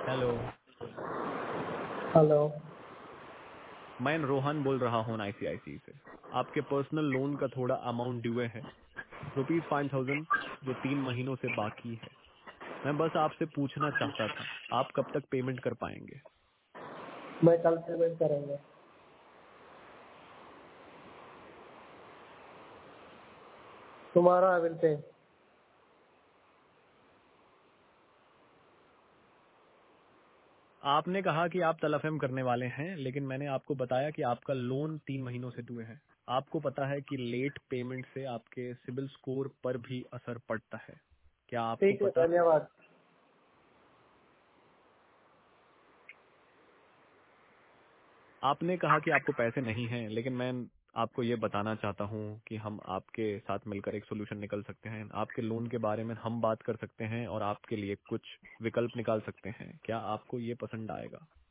Hello. Hello. मैं रोहन बोल रहा हूँ आईसीआईसी से। आपके पर्सनल लोन का थोड़ा अमाउंट ड्यू है, ₹5,000, जो 3 महीनों से बाकी है। मैं बस आपसे पूछना चाहता था, आप कब तक पेमेंट कर पाएंगे? मैं कल पेमेंट करेंगे। तुम्हारा बिल पे। आपने कहा कि आप तलफम करने वाले हैं, लेकिन मैंने आपको बताया कि आपका लोन 3 महीनों से ड्यू है। आपको पता है कि लेट पेमेंट से आपके सिबिल स्कोर पर भी असर पड़ता है। क्या आपको ठीक है, पता है? धन्यवाद। आपने कहा कि आपको पैसे नहीं हैं, लेकिन मैं आपको ये बताना चाहता हूँ कि हम आपके साथ मिलकर एक सोल्यूशन निकल सकते हैं। आपके लोन के बारे में हम बात कर सकते हैं और आपके लिए कुछ विकल्प निकाल सकते हैं। क्या आपको ये पसंद आएगा?